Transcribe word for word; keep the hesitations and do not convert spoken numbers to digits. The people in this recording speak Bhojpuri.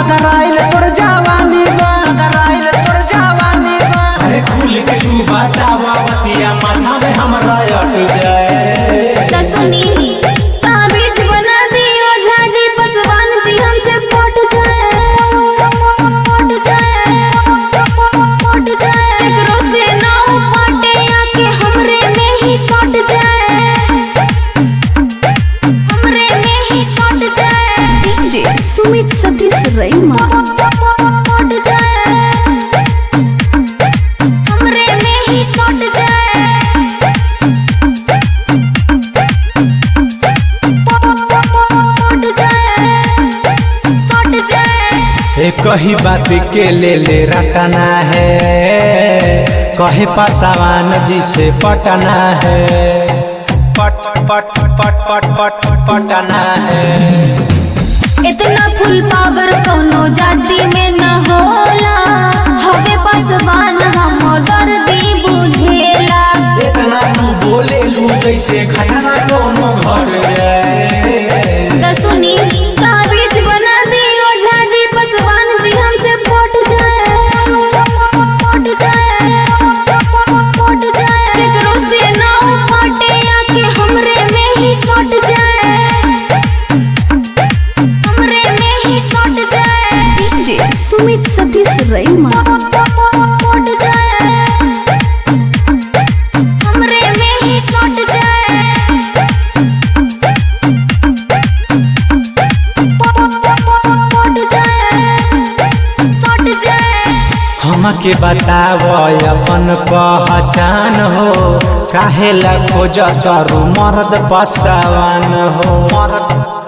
गदराइल तोर जवानी बा गदराइल तोर जवानी बा। अरे खुल के तू बतावा बतिया माथा में हमरा अट जाए। त सुनी ताबीज बना दियो झाजी पसवान जी हमसे पट जाए पट जाए पट जाए। एकरो से ना पटे आके हमरे में ही सट जाए हमरे में ही सट जाए। डीजे सुमित सतीश रईमा पट जाए हमरे में ही सट जाए पट जाए सट जाए। एक ही बात के ले ले रटना है कहे पासवान जी से पटना है पट पट पट पट पट पटना है। इतना फुल पावर कोनो जाति में न होला हवे पासवान हम दर्दी बुझेला। इतना तू बोले लू जैसे खयाना कोनो घर जाए। त सुनी ताबीज बना दियो झाजी पसवान जी हमसे पट जाए पट जाए पट जाए। एकरो से ना पटे आके हमरे में ही सट जाए हमरे में ही सट जाए। डीजे सुमित सतीश रईमा पट जाए हमरे में ही सट जाए पट जाए सट जाए। हमके बताव अपन पहचान हो काहे ला खोजत रू मर्द पसवान हो मर्द